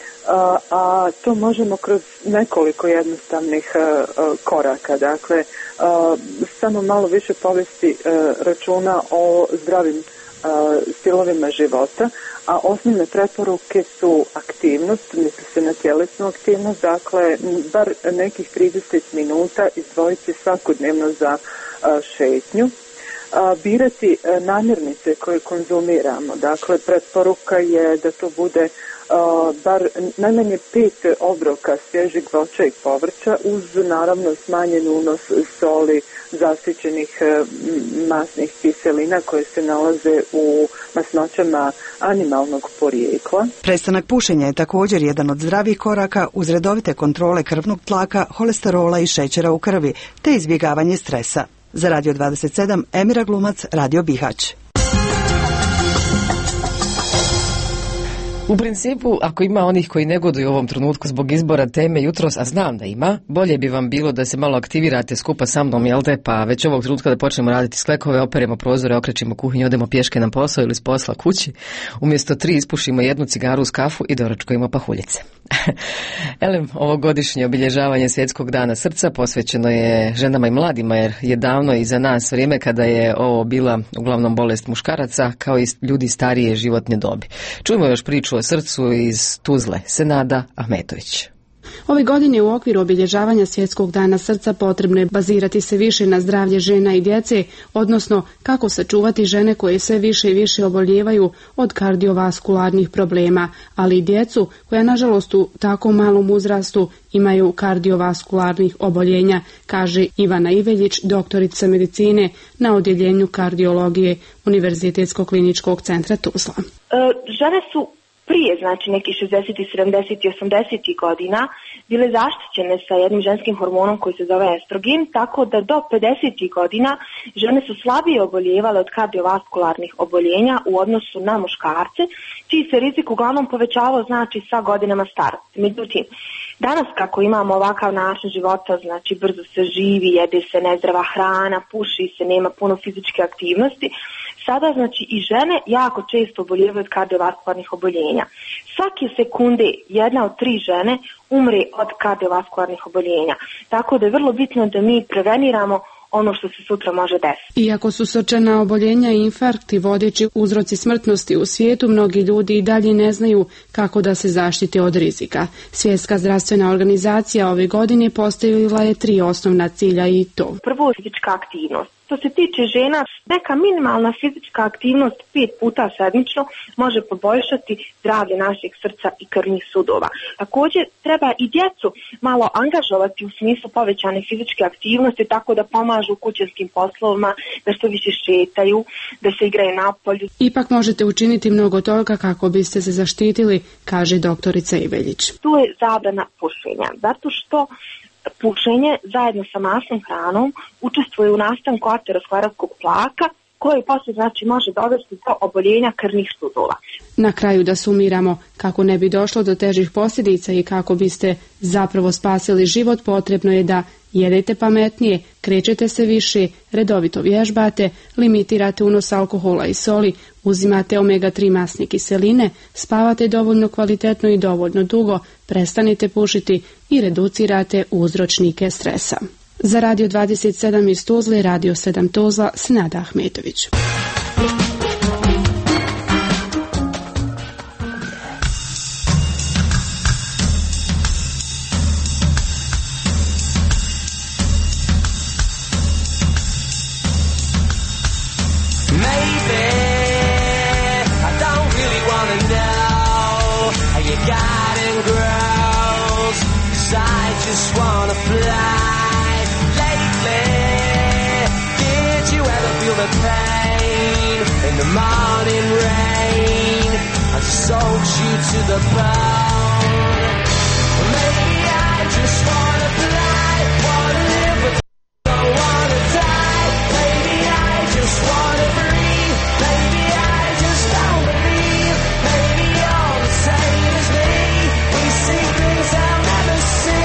a to možemo kroz nekoliko jednostavnih koraka. Dakle, samo malo više povesti računa o zdravim stilovima života, a osnovne preporuke su aktivnost, misli se na tjelesnu aktivnost, dakle bar nekih 30 minuta izdvojiti svakodnevno za šetnju, birati namirnice koje konzumiramo, dakle preporuka je da to bude bar najmanje 5 obroka svježeg voća i povrća uz naravno smanjen unos soli, zasićenih masnih kiselina koje se nalaze u masnoćama animalnog porijekla. Prestanak pušenja je također jedan od zdravih koraka uz redovite kontrole krvnog tlaka, holesterola i šećera u krvi, te izbjegavanje stresa. Za Radio 27, Emira Glumac, Radio Bihać. U principu, ako ima onih koji negoduju u ovom trenutku zbog izbora teme jutros, a znam da ima, bolje bi vam bilo da se malo aktivirate skupa sa mnom, jel te, pa već ovog trenutka da počnemo raditi sklekove, operemo prozore, okrećemo kuhinju, odemo pješke na posao ili s posla kući, umjesto 3 ispušimo 1 cigaru uz kafu i doručkujemo pahuljice. Elem, ovogodišnje obilježavanje Svjetskog dana srca posvećeno je ženama i mladima, jer je davno iza nas vrijeme kada je ovo bila uglavnom bolest muškaraca, kao i ljudi starije životne dobi. Čujmo još priču o srcu iz Tuzle, Senada Ahmetović. Ove godine u okviru obilježavanja Svjetskog dana srca potrebno je bazirati se više na zdravlje žena i djece, odnosno kako sačuvati žene koje sve više i više oboljevaju od kardiovaskularnih problema, ali i djecu koja nažalost u tako malom uzrastu imaju kardiovaskularnih oboljenja, kaže Ivana Iveljić, doktorica medicine na odjeljenju kardiologije Univerzitetskog kliničkog centra Tuzla. Žene su prije, znači neki 60, 70 i 80 godina, bile zaštićene sa jednim ženskim hormonom koji se zove estrogen, tako da do 50 godina žene su slabije oboljevale od kardiovaskularnih oboljenja u odnosu na muškarce, čiji se rizik uglavnom povećavao, znači, sa godinama starosti. Međutim, danas kako imamo ovakav način života, znači brzo se živi, jede se nezdrava hrana, puši se, nema puno fizičke aktivnosti, sada znači i žene jako često oboljevaju od kardiovaskularnih oboljenja. Svake sekunde 1 od 3 žene umre od kardiovaskularnih oboljenja. Tako da je vrlo bitno da mi preveniramo ono što se sutra može desiti. Iako su srčana oboljenja i infarkti vodeći uzroci smrtnosti u svijetu, mnogi ljudi i dalje ne znaju kako da se zaštite od rizika. Svjetska zdravstvena organizacija ove godine postavila je 3 osnovna cilja i to. Prvo je fizička aktivnost. Što se tiče žena, neka minimalna fizička aktivnost 5 puta sedmično može poboljšati zdravlje našeg srca i krvnih sudova. Također treba i djecu malo angažovati u smislu povećane fizičke aktivnosti, tako da pomažu u kućanskim poslovima, da što više šetaju, da se igraju napolju. Ipak možete učiniti mnogo toga kako biste se zaštitili, kaže doktorica Iveljić. Tu je zabrana pušenja, zato što pušenje zajedno sa masnom hranom učestvuje u nastanku ateroskleroskog plaka koji poslije znači može dovesti do oboljenja krvnih sudova. Na kraju da sumiramo, kako ne bi došlo do težih posljedica i kako biste zapravo spasili život, potrebno je da jedete pametnije, krećete se više, redovito vježbate, limitirate unos alkohola i soli, uzimate omega-3 masne kiseline, spavate dovoljno kvalitetno i dovoljno dugo, prestanite pušiti i reducirate uzročnike stresa. Za Radio 27 iz Tuzle, Radio 7 Tuzla, Senada Ahmetović. Just wanna fly lately. Did you ever feel the pain in the morning rain? I soaked you to the bone. Maybe I just wanna fly, wanna live but don't wanna die. Maybe I just wanna breathe. Maybe I just don't believe. Maybe you're the same as me. We see things I'll never see.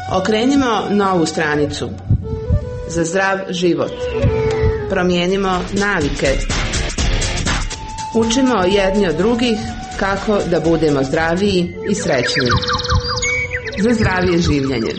Okrenimo novu stranicu. Za zdrav život. Promijenimo navike. Učimo jedni od drugih kako da budemo zdraviji i srećniji. Za zdravije življenje.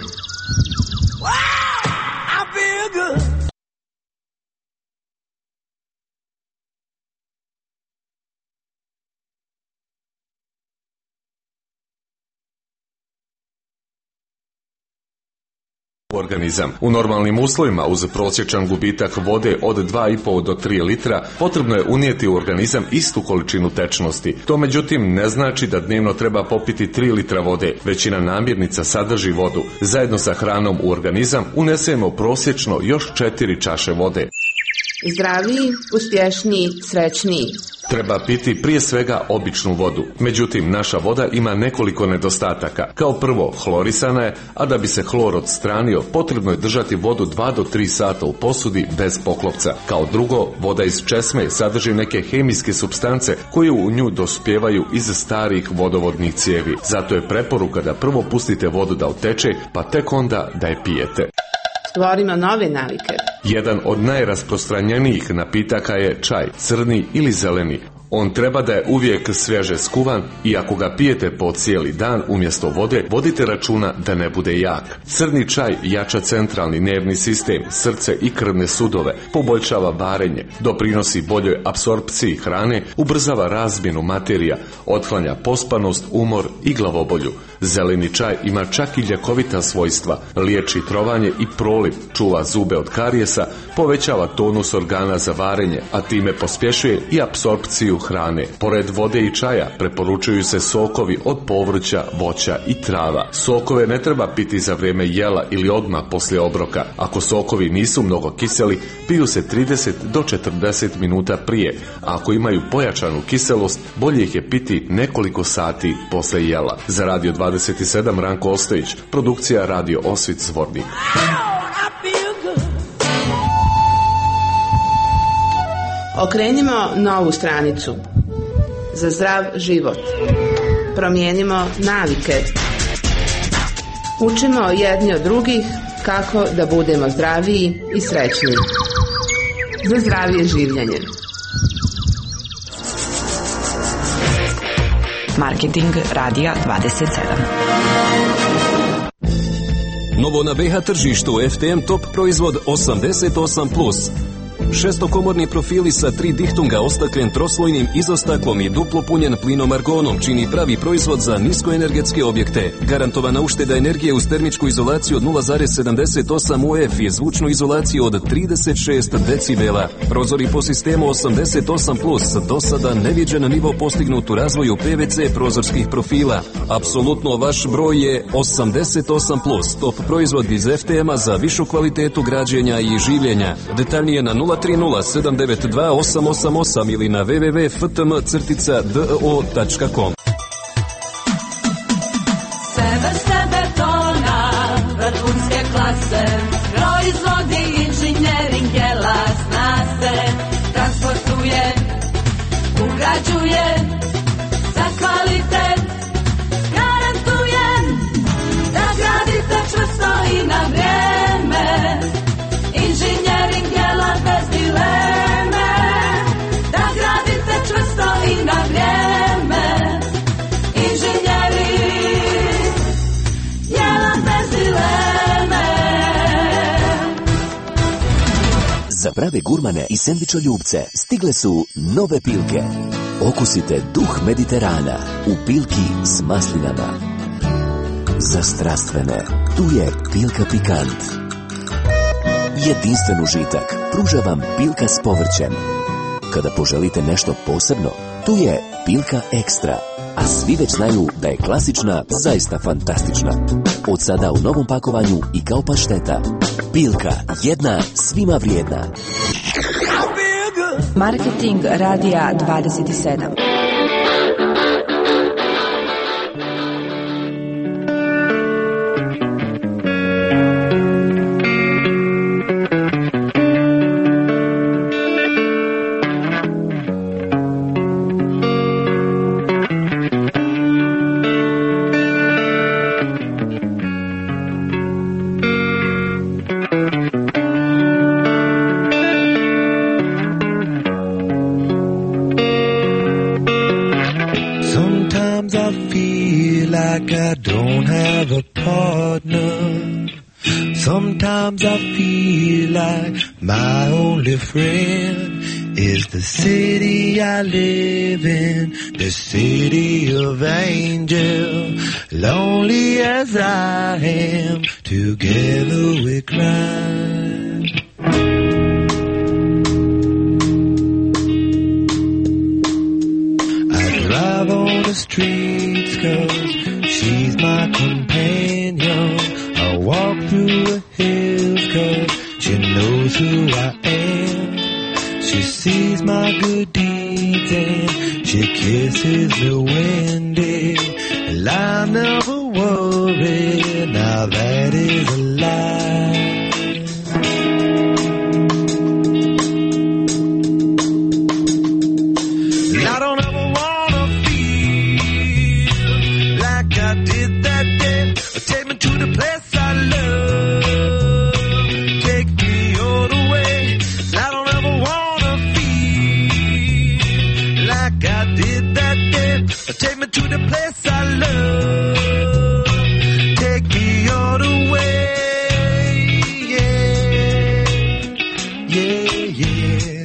Organizam. U normalnim uslovima uz prosječan gubitak vode od 2,5 do 3 litra potrebno je unijeti u organizam istu količinu tečnosti. To međutim ne znači da dnevno treba popiti 3 litra vode. Većina namirnica sadrži vodu. Zajedno sa hranom u organizam unesemo prosječno još 4 čaše vode. Zdraviji, uspješniji, srećniji. Treba piti prije svega običnu vodu. Međutim, naša voda ima nekoliko nedostataka. Kao prvo, hlorisana je, a da bi se hlor odstranio, potrebno je držati vodu 2 do 3 sata u posudi bez poklopca. Kao drugo, voda iz česme sadrži neke hemijske supstance koje u nju dospijevaju iz starih vodovodnih cijevi. Zato je preporuka da prvo pustite vodu da oteče, pa tek onda da je pijete. Stvorimo nove navike. Jedan od najrasprostranjenijih napitaka je čaj, crni ili zeleni. On treba da je uvijek svježe skuvan i ako ga pijete po cijeli dan umjesto vode, vodite računa da ne bude jak. Crni čaj jača centralni nervni sistem, srce i krvne sudove, poboljšava varenje, doprinosi boljoj apsorpciji hrane, ubrzava razmjenu materija, otklanja pospanost, umor i glavobolju. Zeleni čaj ima čak i ljekovita svojstva, liječi trovanje i proliv, čuva zube od karijesa, povećava tonus organa za varenje, a time pospješuje i apsorpciju hrane. Pored vode i čaja preporučuju se sokovi od povrća, voća i trava. Sokove ne treba piti za vrijeme jela ili odmah poslije obroka. Ako sokovi nisu mnogo kiseli, piju se 30 do 40 minuta prije, a ako imaju pojačanu kiselost, bolje ih je piti nekoliko sati poslije jela. Za Radio 27 Ranko Ostojić, produkcija Radio Osvit Zvornik. Okrenimo novu stranicu. Za zdrav život. Promijenimo navike. Učimo jedni od drugih kako da budemo zdraviji i srećniji. Za zdravije življenje. Marketing Radija 27. Novo na BH tržištu FTM Top proizvod 88+. Šestokomorni profili sa 3 dihtunga ostaklen troslojnim izostaklom i duplo punjen plinom argonom čini pravi proizvod za niskoenergetske objekte. Garantovana ušteda energije uz termičku izolaciju od 0,78 UF i zvučnu izolaciju od 36 decibela. Prozori po sistemu 88+, do sada neviđen nivo postignut u razvoju PVC prozorskih profila. Apsolutno vaš broj je 88+, top proizvod iz FTM-a za višu kvalitetu građenja i življenja. Detaljnije na 030-792-888 ili na www.ftm-do.com. Vrste betona, vrhunske klase, proizvodi inženjering jela, zna se, transportuje, ugrađuje, za kvalitet, garantujem, da gradite čvrsto i na vrijeme, inženjering jela bez dileme, da gradite čvrsto i na vrijeme, inženjering jela bez dileme. Za prave gurmane i sendvičoljubce stigle su nove pilke. Okusite duh Mediterana u pilki s maslinama. Za strastvene, tu je pilka pikant. Jedinstven užitak pruža vam pilka s povrćem. Kada poželite nešto posebno, tu je pilka ekstra. A svi već znaju da je klasična zaista fantastična. Od sada u novom pakovanju i kao pašteta. Pilka, jedna svima vrijedna. Marketing Radija 27. feel like I don't have a partner. Sometimes I feel like my only friend is the city I live in, the city of angel. Lonely as I am, together we cry. I drive on the streets 'cause she's my companion. I walk through the hills 'cause she knows who I am. She sees my good deeds and she kisses me when day. And I never worry, now that is a lie. And I don't ever wanna feel like I did that day. Take me to the place I love. Take me all the way. I don't ever wanna feel like I did that day. Take me to the place I love. Take me all the way. Yeah, yeah, yeah.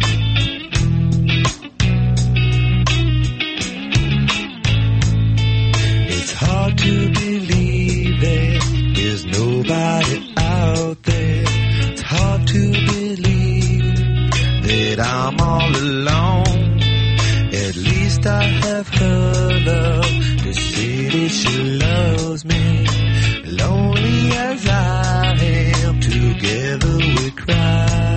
It's hard to believe that there's nobody out there. It's hard to believe that I'm all alone. At least I have her love to say that she loves me. Lonely as I am, together we cry.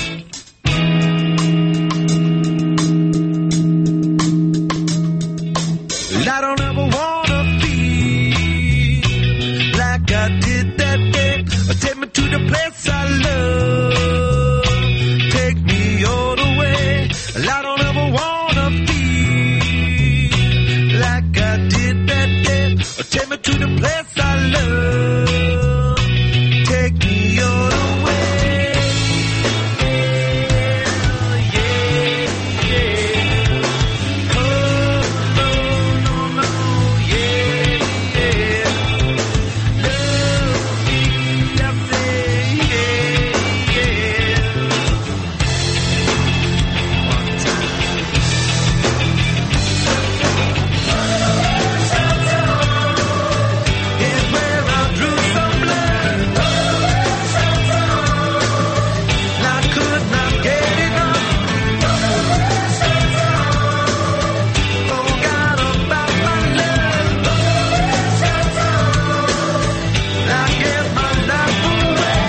I don't ever wanna feel like I did that day. Take me to the place I love. Take me all the way. I don't ever wanna feel like I did that day. Take me to the place I love. Take me all the way. Yeah, yeah. Oh, no, no, no. Yeah, yeah. Love me, I say, yeah, yeah. One time. Is where I drew some blood. I could not get enough. Forgot about my love. I gave my life away.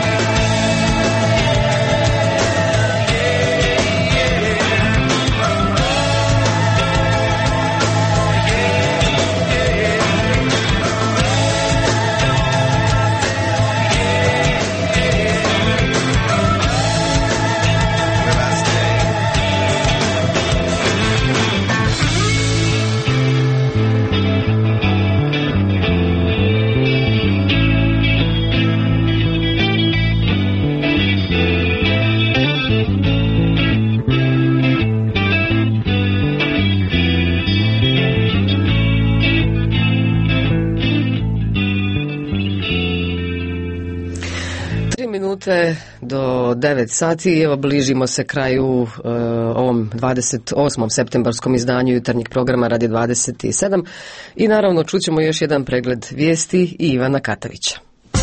Minute do 9 sati i evo bližimo se kraju ovom 28. septembarskom izdanju jutarnjeg programa Radi 27 i naravno čućemo još jedan pregled vijesti i Ivana Katavića.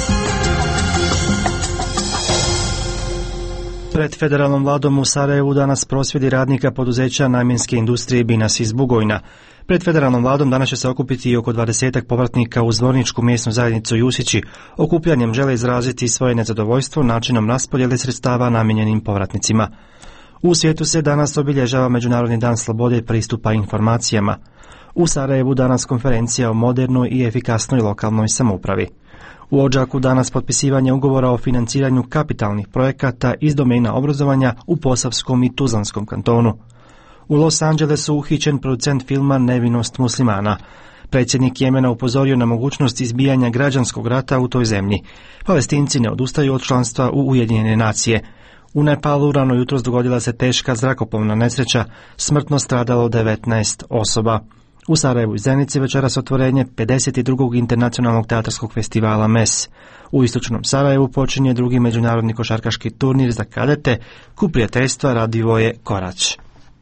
Pred federalnom vladom u Sarajevu danas prosvjedi radnika poduzeća namjenske industrije Binas iz Bugojna. Pred federalnom vladom danas će se okupiti i oko 20 povratnika u Zvorničku mjesnu zajednicu Jusići. Okupljanjem žele izraziti svoje nezadovoljstvo načinom raspodjele sredstava namijenjenim povratnicima. U svijetu se danas obilježava Međunarodni dan slobode pristupa informacijama. U Sarajevu danas konferencija o modernoj i efikasnoj lokalnoj samoupravi. U Odžaku danas potpisivanje ugovora o financiranju kapitalnih projekata iz domena obrazovanja u Posavskom i Tuzlanskom kantonu. U Los Angelesu uhićen producent filma Nevinost muslimana. Predsjednik Jemena upozorio na mogućnost izbijanja građanskog rata u toj zemlji. Palestinci ne odustaju od članstva u Ujedinjene nacije. U Nepalu rano jutros dogodila se teška zrakoplovna nesreća, smrtno stradalo 19 osoba. U Sarajevu i Zenici večeras otvorenje 52. internacionalnog teatarskog festivala MES. U istočnom Sarajevu počinje drugi međunarodni košarkaški turnir za kadete, Kup prijateljstva Radivoje Korać.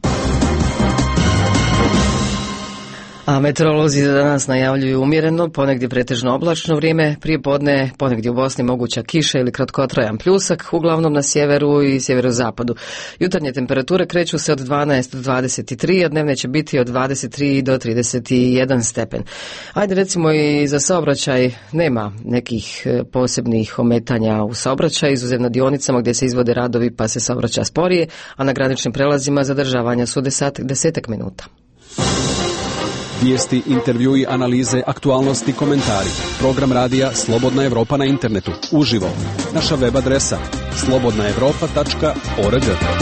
A meteorolozi za danas najavljuju umjereno, ponegdje pretežno oblačno vrijeme, prije podne ponegdje u Bosni moguća kiša ili kratkotrajan pljusak, uglavnom na sjeveru i sjeverozapadu. Jutarnje temperature kreću se od 12 do 23, a dnevne će biti od 23 do 31 stepen. Ajde recimo i za saobraćaj nema nekih posebnih ometanja u saobraćaju, izuzev na dionicama gdje se izvode radovi pa se saobraća sporije, a na graničnim prelazima zadržavanja su 10 minuta. Vijesti, intervjui, analize, aktualnosti, komentari. Program radija Slobodna Evropa na internetu. Uživo. Naša web adresa slobodnaevropa.org.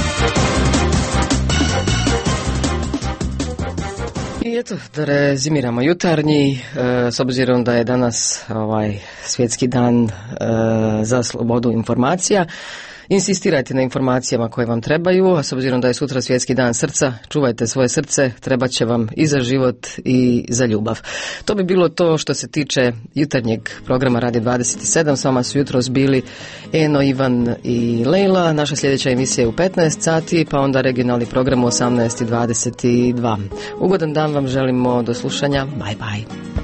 I eto, da rezimiramo jutarnji, s obzirom da je danas svjetski dan za slobodu informacija. Insistirajte na informacijama koje vam trebaju, a s obzirom da je sutra svjetski dan srca, čuvajte svoje srce, trebat će vam i za život i za ljubav. To bi bilo to što se tiče jutarnjeg programa Radio 27. S vama su jutros bili Eno, Ivan i Lejla. Naša sljedeća emisija je u 15 sati, pa onda regionalni program u 18:22. Ugodan dan vam želimo, do slušanja, bye bye.